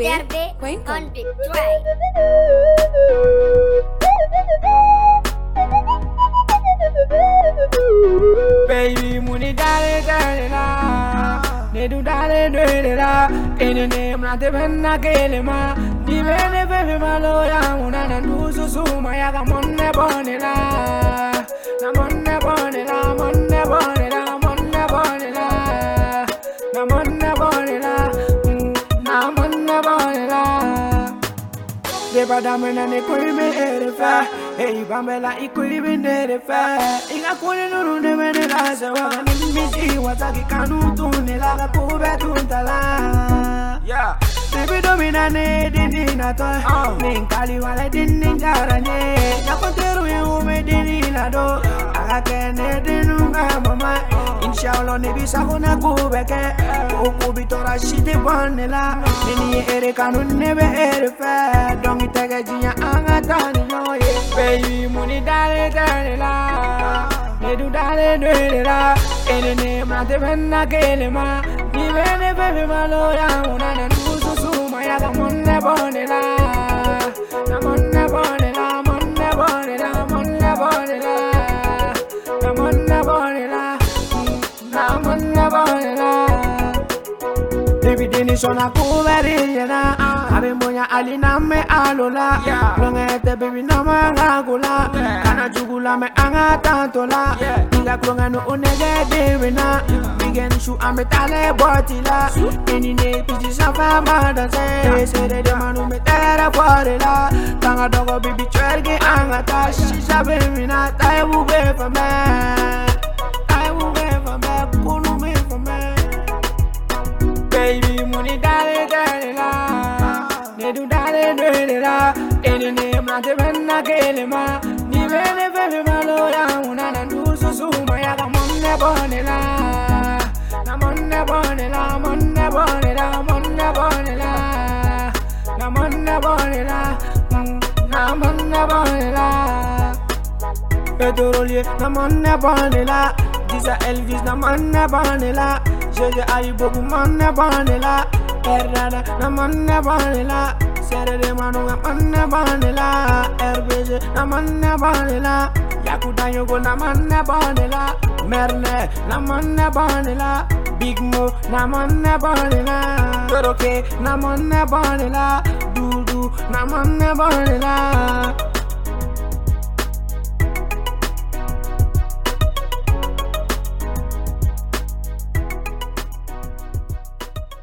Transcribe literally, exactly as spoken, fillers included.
mister B on the track. Baby, money dale dale la, ne do dale dale la. Any name na te benna kele ma, di bene baby malo ya una na do so so ma ya ga monne bone la, na monne bone la, monne bone la, monne bone la, na monne bone la, na monne bone la. Beba dame na ne koi me ere fa. Hey, Bambela, equally near fair. In a corner, no, never realize I didn't see what I can do to la poor tuntala. Yeah, baby, dominate in a toy. Ning Kali, while I didn't in Jarane. Napotero, you made in a door. I can't do mamma. Inshallah, never saw na go back. Oku Bitora, she did vanilla. Any Ericano never air fair. Don't it take a gina angatani. Baby, money dale dale la, ne do dale dale la. Any name na te benna kele ma, di bene baby malo ya una na do so so ma ya ga monne bone la, na monne bone la, monne bone la, monne bone la, na monne bone la, na monne bone la. Baby, Dennis on a cover na, abe moya alina me alola. Longete baby na mangagula, kana jugula me anga tantola. Niga klonga no onege devina, bigen shu ame tale botila. Any ne piji safa mada se, se de de manu me tera porela. Tanga dogo bibi chwerge anga ta, shisha baby na tai wuge for me, tai wuge for me, kunu me for me. Baby, money dale dale la, ne do dale dale la. Any name na te benna kele ma, ni bene baby malo ya una na do so so ma ya ga monne bone la, na monne bone la, monne bone la, monne bone la, na monne bone la, na monne bone la. Petrolier na monne bone la, Disa Elvis na monne bone la. Jeje ayi bogu monne bone la, Errada na monne bone la, Sere de manu na monne bone la, R B G na monne bone la, Yakuda yogo na monne bone la, Merne na monne bone la, Big Mo na monne bone la, Toroke na monne bone la, Dudu na monne bone la.